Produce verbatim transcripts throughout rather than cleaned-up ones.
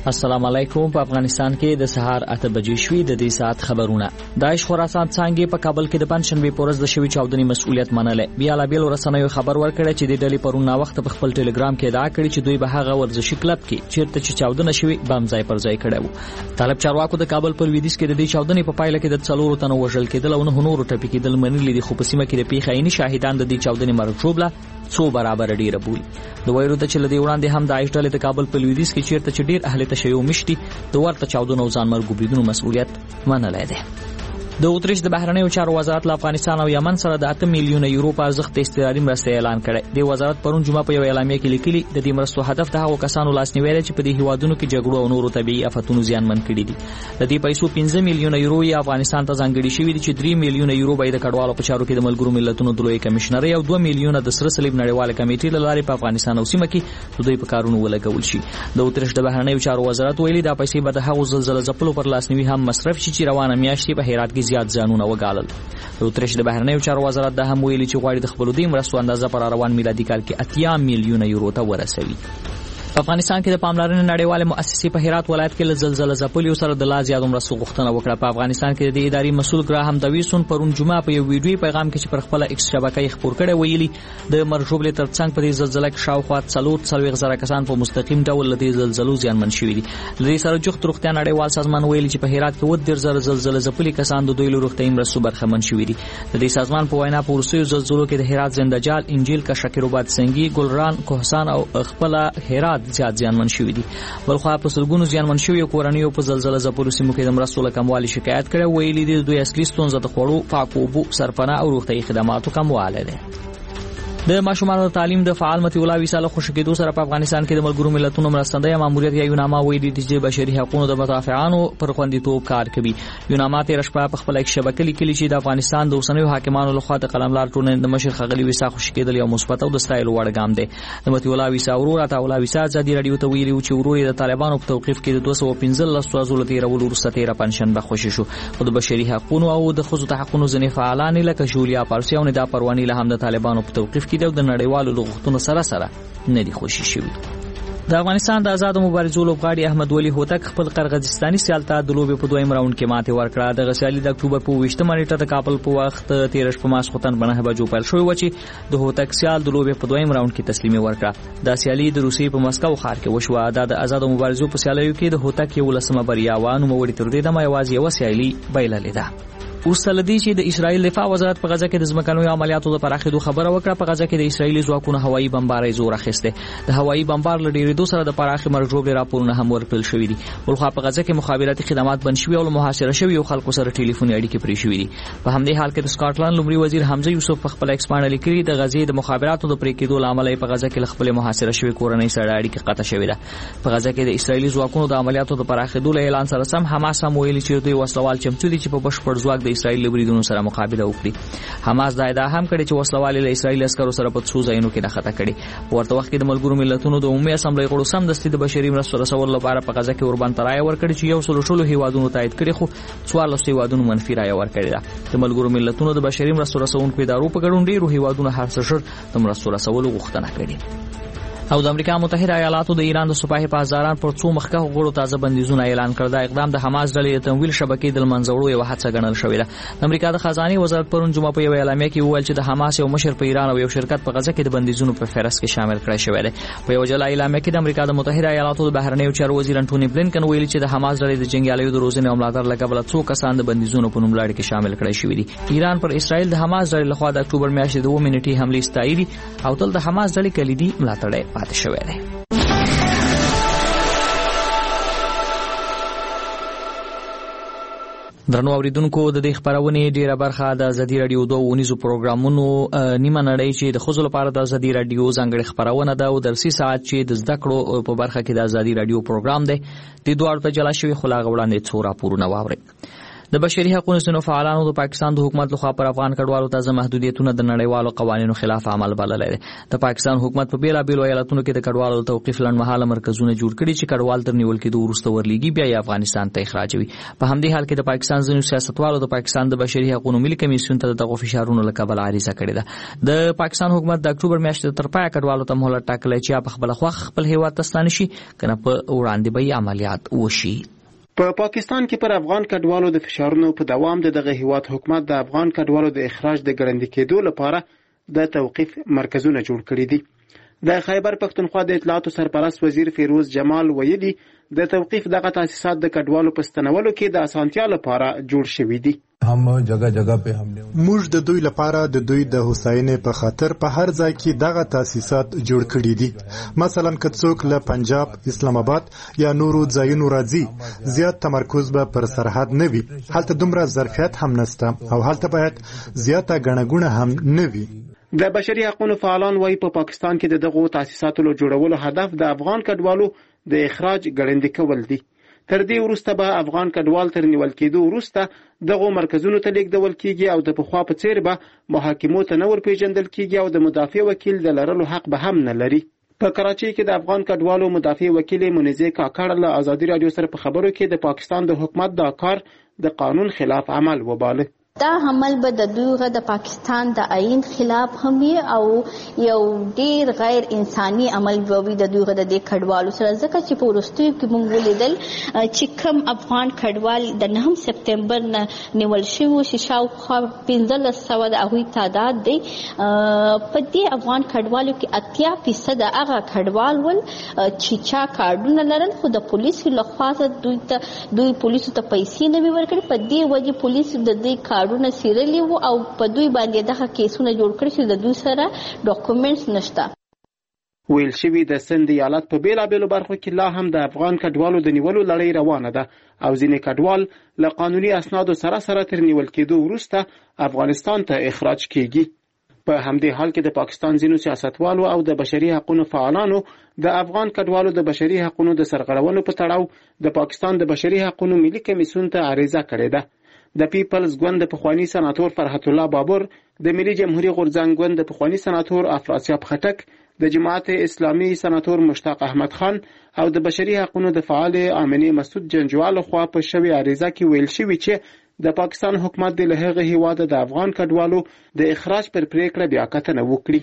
السلام علیکم. په افغانستان کې د سهار اته بجې شوې. د دې ساعت خبرونه. داعش خراسان څنګه په کابل کې د پنځشنبه پورز د شوی چاودنې مسؤلیت منله. بیا لا بیل ورسنوي خبر ورکړی چې د ډلې پرون وخت په خپل ټلګرام کې ادعا کړې چې دوی به هغه ورزشي کلب کې چیرته چې چاودنه شوی بم ځای پر ځای کړي وو. طالب چارواکو د کابل پر ویدیس کې د دې چاودنې په پایله کې د څلورو تنو وژل کېدل او نه نورو ټپي کېدل منلي دي، خو په سیمه کې د پیښې عیني شاهدان د دې چاودنې مرجوبله څو برابر ډیره بولی. د وایرو ته چې لدی وړاندې هم د داعش ډلې د کابل په لویدیس کې چیرته چې ډیر اهل تشیع مشتي د ورته چاودنو ځان مرګ بریدونو مسؤلیت منلای دی. د اتریش د بهرنیو چارو وزارت له افغانستان او یمن سره د اته میلیونه یورو په ارزښت استعاري مرسته اعلان کړي. د وزارت پرون جمعه په یو اعلامیه کې لیکلي د دې مرستو هدف د هغو کسانو لاسنیوی دی چې په دې هیوادونو کې جګړو او نورو طبيعي آفتونو زیانمن کړي دي. د دې پیسو پنځه میلیونه یورو یې افغانستان ته ځانګړي شوي دي چې درې میلیونه یورو به د کډوالو په چارو کې د ملګرو ملتونو د لوی کمشنري او دوه میلیونه د سره صلیب نړیواله کمیټې له لارې په افغانستان او سیمه کې د دوی په کارونو ولګول شي. د اتریش د بهرنیو چارو وزارت ویلي دا پیسې به د هغو زلزلې ځپلو پر لاسنیوي هم مصرف شي چې روانه میاشتې په هرات کې زیات ځانونه وګالل. د اتریش د بهرنیو چارو وزارت د هم ویلي چې غواړي د خپل دې مرستو اندازه پر روان میلادي کال کې اتیا میلیونه یورو ته ورسوي. په افغانستان کې د پاملرنې نړیواله مؤسسې په هرات ولایت کې له زلزلې ځپلو سره د لا زیات مرستو غوښتنه وکړه. په افغانستان کې د اداري مسؤل ګراهم دویسون پرون جمعه په یو ویډیوي پیغام کې چې پر خپل ایکس شبکې خبر کړي ویلي د مرجوبلې ترڅنګ په دې زلزلې کې شاوخوا څلور څلوېښت زره کسان په مستقیم ډول له دې زلزلو زیانمن شوي دي. له دې سره جوخت روغتیا نړیوال سازمان ویلي چې په هرات کې اووه دېرش زره زلزلې ځپلي کسان د دوی له روغتیايي مرستو برخمن شوي دي. د دې سازمان په وینا په ورسېو زلزلو کې د هرات زنده‌جال، انجیل، کشکیروباد سنگي، ګلران، کوهستان او خپل هرات زیات زیانمن شوي دي. بلخوا په سلګونو زیانمن شوي کورنیو په زلزلې ځپلو سیمو کې د مرستو له کموالي شکایت کړي. ویلي دي دوی اصلي ستونزه د خوړو، پاکو اوبو، سرپناه او روغتیايي خدماتو کموالی دی. د ماشومانو تعلیم د فعال متي الله ویساله خوشکېدو سره په افغانستان کې د ملګرو ملتونو مرستندوی ماموریت یا یوناما ویلي دي چې بشري حقوقو د مدافعانو پر خوندیتوب کار کوي. یوناما تیر شپه په خپل شبکې لیکلي چې د افغانستان د اوسنیو حاکمانو لخوا د قلملار ټولنې د مشر خغلی ویسا خوشکېدل یو مثبت او د ستایلو وړ ګام دی. د متي الله ویسا ورور عطا الله ویسا ازادي رادیو ته ویلي چې ورور د طالبانو په توقيف کې د دوه سوه پنځلس ورځو لته رول ورسته تیر پنځشنبه خوشی شو. خو د بشري حقوقو او د خصوصي حقوقو ځنې فعالان لکه جولیا پارسي او ندا پرواني له هم د طالبانو په توقيف کې د نړیوالو لغتونو سره سره نه دي خوشی شوی. د افغانستان د آزاد مبارزو لوبغاړي احمد ولی هوتک خپل قرغیزستاني سیال ته د لوبې په دویم راوند کې ماته ورکړه. د غسیالي د اکتوبر په ویشتمه نیټه د کابل په وخت تیرش په ماسختن بنه بجو پیل شوی و چې د هوتک سیال د لوبې په دویم راوند کې تسلیمي ورکړه. د سیالي د روسي په مسکو ښار کې وشو. د آزاد مبارزو په سیالیو کې د هوتک یو لسمه بریا وانه موړي تر دې د ما یوازې یو سیالي بایللې ده. ورسره دي چې د اسرایل دفاع وزارت په غزه کې د ځمکنیو عملیاتو د پراخېدو خبره وکړه. په غزه کې د اسرایلی ځواکونو هوایي بمبارۍ زور اخیسته. د هوایي بمبار له ډېرېدو سره د پراخې مرجوب راپورونه هم ورکړل شوي دي. ولخوا په غزه کې مخابراتي خدمات بند شوي او محاصره شوي او خلکو سره ټلیفوني اړیکې پرې شوي دي. په همدې حال کې د سکاټلند لومړي وزیر حمزه یوسف په خپل ایکس باندې لیکلي د غزې د مخابراتو د پرې کېدو لامل په غزه کې خپل محاصره شوي کورنۍ سره اړیکې قطع شوي ده. په غزه کې د اسرایلی ځواکونو د عملیاتو د پراخېدو له اعلان سره سم حماس هم ویلي چې دوی وسلوال چمتو دي چې په بشپړ ځواک د اسرایل بریدونو سره مقابله وکړي. حماس دا ادعا هم کړې چې وسلوال له اسرایل عسکرو سره په څو ځایونو کې راخته کړي. ورته وخت کې د ملګرو ملتونو د عمومي اسمبلی غړو سم دستي د بشري مرستو رسول لپاره په غزه کې اوربند رائے ورکړي چې یو سل شلو هیوادونو تایید کړي، خو څوارلس هیوادونو منفي رائے ورکړي ده. د ملګرو ملتونو د بشري مرستو رسونکو ادارو په ګډون ډیرو هیوادونو هر څه شر د مرستو رسولو غوښتنه کړې. او د امریکا متحده ایالاتو د ایران د سپاهي په هزاران پر څو مخکښو غړو تازه بندیزونه اعلان کړ. دا اقدام د حماس ډلې د تمویل شبکې د منځوړو یو هڅه ګڼل شوې ده. د امریکا د خزانه وزارت پرون جمعه په یو اعلامیه کې وویل چې د حماس یو مشر په ایران او یو شرکت په غزه کې د بندیزونو په فهرست کې شامل کړی شوی دی. په یو جلا اعلامیه کې د امریکا د متحده ایالاتو د بهرنیو چارو وزیر انټونی بلینکن ویلي چې د حماس ډلې د جنگیالیو د روزنې او ملاتړ لپاره بل څو کسان د بندیزونو په نوم لاړ کې شامل کړی شوی دي. ایران پر اسرائیل د حماس ډلې لخوا د اکتوبر میاشتې د اووه منټي حمله ستایي او تل د حماس ډلې کلیدي ملاتړ پاتې شوی دی. درنو اوریدونکو د دې خبرونه ډیره برخه د ازادي رادیو دوه ونیزو پروګرامونو نیمه نړۍ چې د خزل لپاره د ازادي رادیو ځانګړي خبرونه ده او درسي ساعت چې د زده کړو په برخه کې د ازادي رادیو پروګرام ده. د دوه ته جلا شوی خلاغ وړاندې څو راپورونه واوري. د بشري حقوقو سنو فعالانو د پاکستان د حکومت لخوا پر افغان کډوالو ته محدودیتونه د نړیوالو قوانینو خلاف عمل بللی دی. د پاکستان حکومت په بیلابیلو ایالتونو کې د کډوالو توقیف لنډمهاله مرکزونه جوړ کړي چې کډوال تر نیول کېدو وروسته ورلیږي بیا یې افغانستان ته اخراجوي. په همدې حال کې د پاکستان ځینو سیاستوالو د پاکستان د بشري حقوقو ملي کمیسیون ته دغه فشارونو له کبله عریضه کړې ده. د پاکستان حکومت د اکتوبر میاشتې تر پایه کډوالو ته مهلت ټاکلی چې په خپله خوښه خپل هیواد ته ستانه شي کنه په وړاندې به یې عملیات وشي. په پاکستان کې پر افغان کډوالو د فشارونو په دوام د دغه هیواد حکومت د افغان کډوالو د اخراج د ګړندي کېدو لپاره د توقیف مرکزونه جوړ کړي دي. د خیبر پښتونخوا د اطلاعاتو سرپرست وزیر فیروز جمال ویلي د توقیف دغه تاسیسات د کډوالو په ستنولو کې د اسانتیا لپاره جوړ شوي دي. هم جگہ جگہ په حمله موږ د دوی لپاره د دوی د حسینې په خاطر په هر ځای کې دغه تاسیسات جوړ کړي دي. مثلا که څوک له پنجاب، اسلام آباد یا نورو ځایونو راځي، زیات تمرکز به پر سرحد نه وي. هلته دومره ظرفیت هم نشته او هلته باید زیاته ګڼه هم نه وي. د بشري حقوقو فعالان وايي په پاکستان کې د دغو تاسیساتو جوړولو هدف د افغان کډوالو د اخراج ګړندي کول دي. تر دې وروسته به افغان کډوال تر نیول کېدو وروسته دغو مرکزونو ته لیږدول کېږي او د پخوا په څیر به محاکمو ته نه ورپېژندل کېږي او د مدافع وکیل د لرلو حق به هم نه لري. په کراچۍ کې د افغان کډوالو مدافع وکیل منیزې کاکړ له ازادي رادیو سره په خبرو کې د پاکستان د حکومت دا کار د قانون خلاف عمل وباله. دا عمل به د دوی د پاکستان د آئین خلاف هم او یو ډیر غیر انساني عمل وي د دوی د دې کډوالو سره، ځکه چې په وروستیو کې موږ ولیدل چې کم افغان کډوال د نهم سپتمبر نه نیول شوي چې شاوخوا پنځلس سوه د هغوی تعداد دی. په دې افغان کډوالو کې اتیا فیصده هغه کډوال ول چې چا کارډونه لرل خو د پولیسو لخوا دوی ته دوی پولیسو ته پیسې نه وي ورکړي. په دې وجې پولیسو د دې کار ونه سیرلی وو او په دوی باندې دغه کیسونه جوړ کړي چې د دوی سره ډاکومنټس نشته. ویل شوي د سند ایالت په بیلابیلو برخو کې لا هم د افغان کډوالو د نیولو لړۍ روانه ده او ځینې کډوال له قانوني اسنادو سره سره تر نیول کېدو وروسته افغانستان ته اخراج کیږي. په همدې حال کې د پاکستان ځینو سیاستوالو او د بشري حقوقو فعالانو د افغان کډوالو د بشري حقوقو د سرغړونو په تړاو د پاکستان د بشري حقوقو ملي کمیسیون ته عریضه کړې ده. د پیپلز ګوند د پخوانی سناتور فرحت الله بابر، د ملي جمهوریت غورځنګ ګوند د پخوانی سناتور افراسیاب خټک، د جماعت اسلامي سناتور مشتاق احمد خان او د بشري حقوقو د فعال امینه مسعود جنجوال خوا په شوی عریضه کې ویل شوی چې د پاکستان حکومت د لهغه هیواد د افغان کډوالو د اخراج پر پریکړه بیا کتنه وکړي.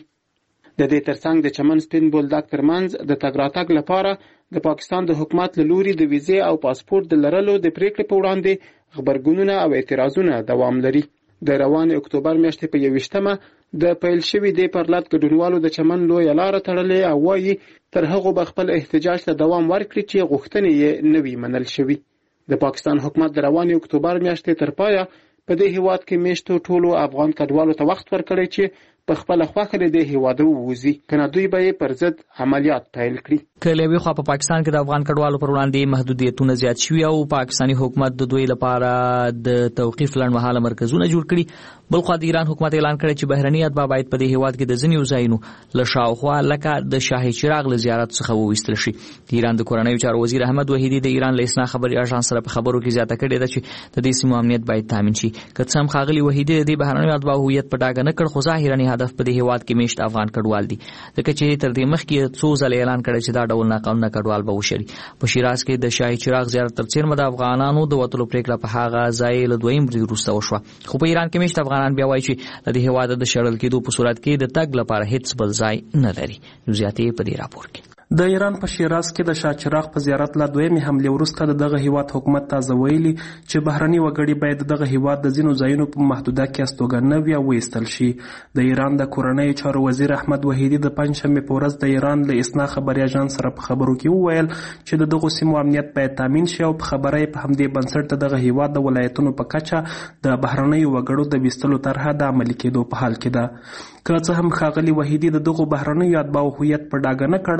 د دې ترڅنګ د چمن سپین بولدک ترمنځ د تګ راتګ لپاره د پاکستان د حکومت له لوري د ویزې او پاسپورت د لرلو د پریکړې په وړاندې خبرګونونه او اعتراضونه دوام لري. د روان اکتوبر میاشتې په یوویشتمه د پیل شوي د پرلط ګډونوالو د چمن لویه لاره تړلې او وایي تر هغو به خپل احتجاج ته دوام ورکړي چې غوښتنې یې نه وي منل شوي. د پاکستان حکومت د روان اکتوبر میاشتې تر پایه په دې هیواد کې میشتو ټولو افغان کډوالو ته وخت ورکړی چې په خپل خوښه له دې هیواده ووځي کنه دوی به پر ضد عملیات پیل کړي. کله وی خو په پاکستان کې د افغان کډوالو پر وړاندې محدودیتونه زیات شوي او پاکستاني حکومت د دوی لپاره د توقیف لنډمهاله مرکزونه جوړ کړي. بل خو د ایران حکومت اعلان کړی چې بهرني اتباع باید په دې هیواد کې د ځینو ځایونو له شاوخوا لکه د شاهي چراغ له زیارت څخه وویستل شي. د ایران د کورنیو چارو وزیر احمد وحیدی د ایران له اسنا خبري اژانس سره په خبرو کې زیاته کړې ده چې د دې سیمو امنیت باید تامین شي. که څه هم ښاغلي وحیدی د بهرنیو اتباع هویت په ډاګه نه کړ خو ظاهرا هدف په دې هیواد کې میشت افغان کډوال دي، ځکه چې تر دې مخکې څو ځله اعلان کړی چې دا ډول ناقانونه کډوال به وشري. په شیراز کې د شاهي چراغ زیارت تر څیرمه د افغانانو د وتلو پریکړه په هغه ځای له دویم ورځې وروسته وشوه. خو په ایران کې میشت افغانان بیا وایي چې د دې هیواد د شړل کېدو په صورت کې د تګ لپاره هیڅ بل ځای نه لري. زیاتې په دې راپور کې د ایران په شیراز کې د شاه چراغ په زیارت لا دویمې حملې وروسته د دغه هیواد حکومت تازه ویلي چې بهرني وګړي باید دغه هیواد د ځینو ځایونو په محدوده کې استوګن نه وي او وایستل شي. د ایران د کورنیو چارو وزیر احمد وحیدی د پنجشنبې په ورځ د ایران له اسنا خبري اژانس سره په خبرو کې وویل چې د دغو سیمو امنیت باید تامین شي او په خبره په همدې بنسټ د دغه هیواد د ولایتونو په کچه د بهرنیو وګړو د ویستلو طرحه د عملي کېدو په حال کې ده. که څه هم ښاغلي وحیدی د دغو بهرنیو اتباعو هویت په ډاګه نه کړ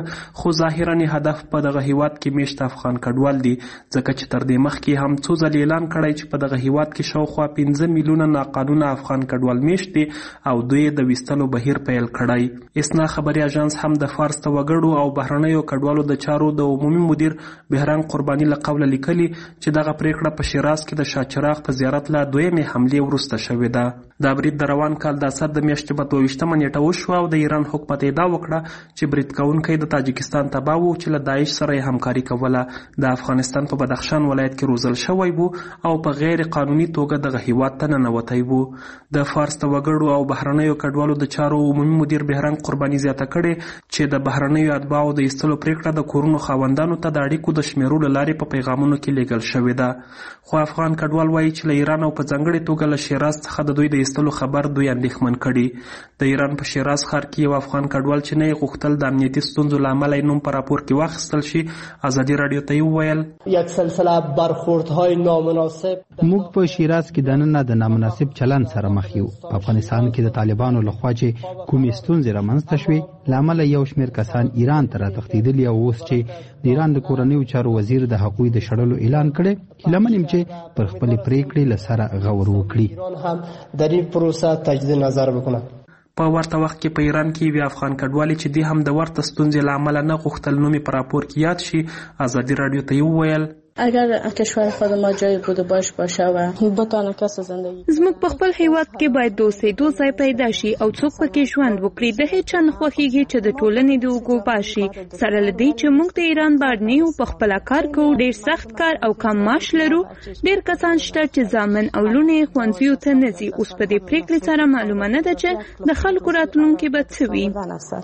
خو ظاهرا هدف په دغه هیواد کې میشت افغان کډوال دي، ځکه چې تر دې مخکې هم څو ځلې اعلان کړی چې په دغه هیواد کې شاوخوا پنځه میلیونه ناقانونه افغان کډوال میشت دي او دوی د ویستلو بهیر پیل کړی. اسنا خبري اژانس هم د فارس ته وګړو او بهرنیو کډوالو د چارو د عمومي مدیر بهرام قرباني له قوله لیکلي چې دغه پریکړه په شیراز کې د شاچراغ په زیارت له دویمې حملې وروسته شوې ده. دا برید د روان کال د اسد د میاشتې په دوه ویشتمه نیټه وشو او د ایران حکومت ادعا وکړه چې برید کوونکی د تاجکستان تبع و چې له داعش سره یې همکاري کوله. د افغانستان په بدخشان ولایت کې روزل شوی و او په غیر قانوني توګه دغه هیواد ته ننوتی و. د فارس ته وګړو او بهرنیو کډوالو د چارو عمومي مدیر بهرام قرباني زیاته کړې چې د بهرنیو اتباعو د ایستلو پریکړه د کورونو خاوندانو ته د اړیکو د شمیرو له لارې په پیغامونو کې لیږل شوې ده. خو افغان کډوال وایي چې له ایران او په ځانګړې توګه له شیراز څخه د دوی د ایستلو خبر دوی اندېښمن کړي. د ایران په شیراز ښار کې یو افغان کډوال چې نه یې غوښتل د امنیتي ستونزو له امله یې نوم په راپور کې واخیستل شي ازادي راډیو ته یې وویل یک سلسله برخوردهای نامناسب موږ په شیراز کې د نن د نامناسب چلن سره مخ یو. په افغانستان کې د طالبانو لخوا چې کومې ستونزې رامنځته شوې له امله یو شمېر کسان ایران ته راتښتېدلي او اوس چې د ایران د کورنیو چارو وزیر د هغوی د شړلو اعلان کړی هیله یم چې پر خپلې پریکړې له سره غور وکړي. ایران هم در این پروسه تجدید نظر بکنه. په ورته وخت کې په ایران کې یو افغان کډوالي چې دی هم د ورته ستونزې له امله نه غوښتل نوم یې په راپور کې یاد شي ازادي راډیو ته یې وویل اگر کشور خود ما جای بود و باش باشه و بتانه کس زندگی زموږ په خپل هیواد کې باید د اوسېدو ځای پیدا شي او څوک پکې ژوند وکړي. د هیڅ چا نه خوښیږي چې د ټولنې د اوږو پاشي سره له دې چې موږ د ایران بهرني یو په خپله کار کوو، ډېر سخت کار او کم معاش لرو. ډېر کسان شته چې زامن او لوڼې یې ښوونځیو ته نه ځي. اوس په دې پرېکړې سره معلومه نه ده چې د خلکو راتلونکي به څه وي.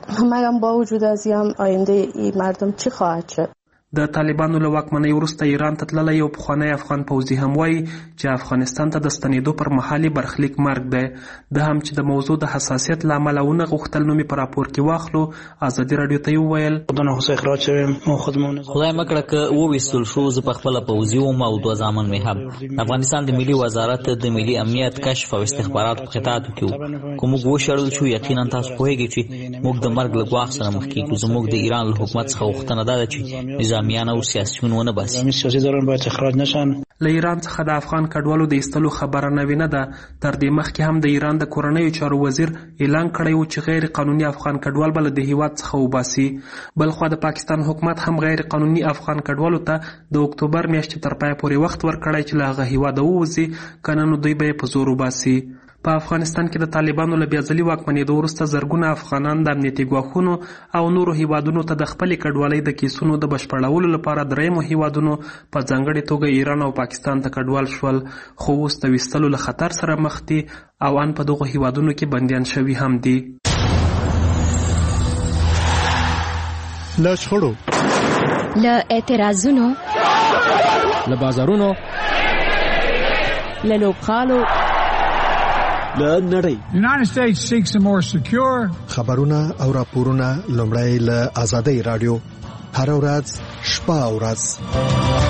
مګر با وجود از این آینده این مردم چی خواهد شد؟ د طالبانو له واکمنۍ وروسته ایران ته تللی یو پخوانی افغان پوځي هم وایي چې افغانستان ته د ستنېدو پر مهال یې برخلیک مرګ دی. ده هم چې د موضوع د حساسیت له امله ونه غوښتل نوم یې په راپور کې واخلو ازادي راډیو ته یې وویل خدای مه کړه که وویستل شو زه پخپله پوځي وم او دوه زامن مې هم. د افغانستان د ملي وزارت د ملي امنیت کشف او استخباراتو په خطاطو کې وو. که موږ وشړل شو یقینا تاسو پوهېږئ چې موږ د مرګ له ګواښ سره مخ کېږو. زموږ د ایران له حکومت څخه غوښتنه دا ده چې نظامیان او سیاسیون ونه باسي. له ایران څخه د افغان کډوالو د ایستلو خبره نوې نه ده. تر دې مخکې هم د ایران د کورنیو چارو وزیر اعلان کړی و چې غیر قانوني افغان کډوال به له د هیواد څخه وباسي. بلخوا د پاکستان حکومت هم غیر قانوني افغان کډوالو ته د اکتوبر میاشتې تر پایه پورې وخت ورکړی چې له هغه هیواده ووځي، که نه نو دوی به یې په زور وباسي. په افغانستان کې د طالبانو له بیا ځلي واکمنېدو وروسته زرګونه افغانان د امنیتي ګواښونو او نورو هیوادونو ته د خپلې کډوالۍ د کیسونو د بشپړولو لپاره درېیمو هیوادونو په ځانګړې توګه ایران او پاکستان ته کډوال شول، خو اوس د ویستلو له خطر سره مخ دي او ان په دغو هیوادونو کې بندیان شوي هم دي. له شخړو، له اعتراضونو، له بازارونو، له لوبغالو، له نړۍ خبرونه او راپورونه لومړی له آزادۍ راډیو هر ورځ شپه او ورځ.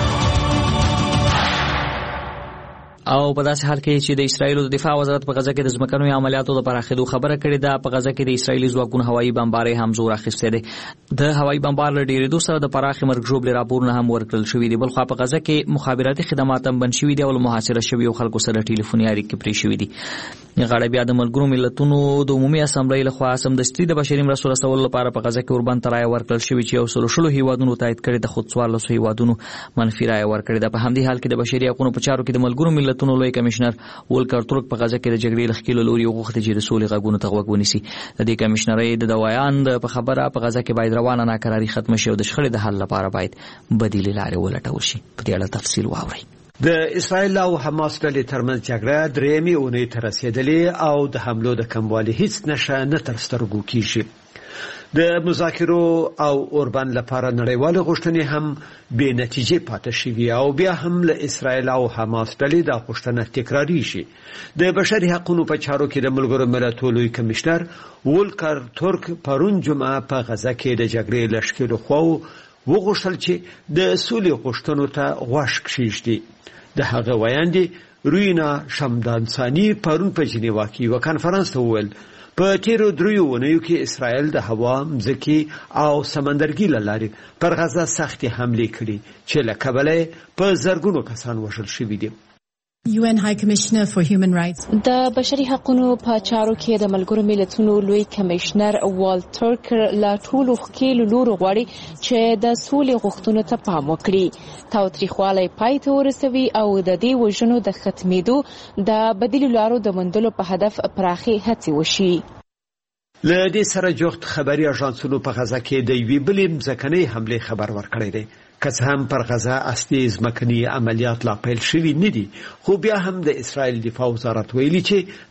او په داسې حال کې چې د اسرایلو د دفاع وزارت په غزه کې د ځمکنیو عملیاتو د پراخېدو خبره کړې ده. په غزه کې د اسرایلي ځواکونو هوایي بمبارۍ هم زور اخیستی دی. د هوایي بمبار له ډېرېدو سره د پراخې مرګ ژوبلې راپورونه هم ورکړل شوي دي. بلخوا په غزه کې مخابراتي خدمات هم بند شوي دي او له محاصره شویو خلکو سره ټلیفوني اړیکې پرې شوي دي. غاړه بیا د ملګرو ملتونو د عمومي اسامبلۍ لخوا سمدستي د بشري مرستو رسولو لپاره په غزه کې اوربند ته رایه ورکړل شوې چې یو سل شلو هیوادونو تایید کړې ده، خو څوارلسو هیوادونو منفي رایه ورکړې ده. په همدې حال کې د بشري حقوقو په چارو کې د ملګرو ملتونو لوی کمشنر ولکر ترک په غزه کې د جګړې له ښکېلو لوري وغوښتي چې د سولې غږونو ته غوږ ونیسي. د دې کمشنرۍ د دوایان په خبره په غزه کې باید روانه ناکراري ختمه شي او د شخړې د حل لپاره باید بدیلې لارې ولټول شي. په دې اړه تفصیل واورئ. د اسرائیل او حماس ډلې ترمنځ جګړه درېیمې اونۍ ته رسېدلې او د حملو د کموالي هیڅ نښه نه تر سترګو کېږي. د مذاکرو او اوربند لپاره نړیوالې غوښتنې هم بې نتیجې پاتې شوي او بیا هم له اسرائیل او حماس ډلې دا غوښتنه تکراریږي. د بشري حقوقو په چارو کې د ملګرو ملتونو لوی کمشنر ولکر ترک پرون جمعه په غزه کې د جګړې له ښکېلو خواوو وغوښتل چې د سولې غوښتنو ته غوږ کښېږدي. د هغه ویاندې روینا شمدانسانی پرون په جنیوا کې یو کانفرنس ته وویل په تیرو دریو اونیو کې اسرائیل د هوا، مځکې او سمندرګي له لارې پر غزه سختې حملې کړي چې له کبله په زرګونو کسان وژل شوي دي. یو ان های کمیشنر فور هیومن رائټس د بشري حقوقو په چارو کې د ملګرو ملتونو لوی کمیشنر والټر کرک لا ټولو ښکېلو لورو غواړي چې د سولې غوښتنو ته پام وکړي، تاوتریخوالی پای ته ورسوي او د دې وژنو د ختمېدو د بدیلو لارو د موندلو په هدف پراخې هڅې وشي. له دې سره جوخت خبري اژانسونو په غزه کې د یوې بلې ځمکنۍ حملې خبر ورکړی دی. که څه هم پر غزه اصلي ځمکني عملیات لا پیل شوي نه دي، خو بیا هم د اسرائیل دفاع وزارت ویلي چې